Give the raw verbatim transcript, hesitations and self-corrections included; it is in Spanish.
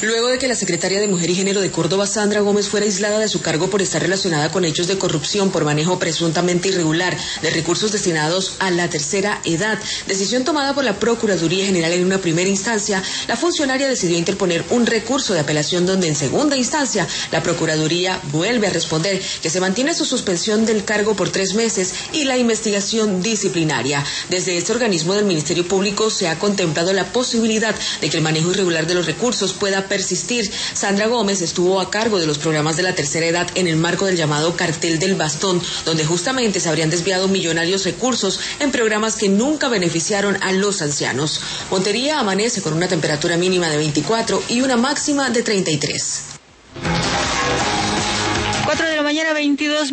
Luego de que la secretaria de Mujer y Género de Córdoba, Sandra Gómez, fuera aislada de su cargo por estar relacionada con hechos de corrupción por manejo presuntamente irregular de recursos destinados a la tercera edad, decisión tomada por la Procuraduría General en una primera instancia, la funcionaria decidió interponer un recurso de apelación donde en segunda instancia la Procuraduría vuelve a responder que se mantiene su suspensión del cargo por tres meses y la investigación disciplinaria. Desde este organismo del Ministerio Público se ha contemplado la posibilidad de que el manejo irregular de los recursos pueda persistir. Sandra Gómez estuvo a cargo de los programas de la tercera edad en el marco del llamado cartel del bastón, donde justamente se habrían desviado millonarios recursos en programas que nunca beneficiaron a los ancianos. Montería amanece con una temperatura mínima de veinticuatro y una máxima de treinta y tres. cuatro de la mañana, veintidós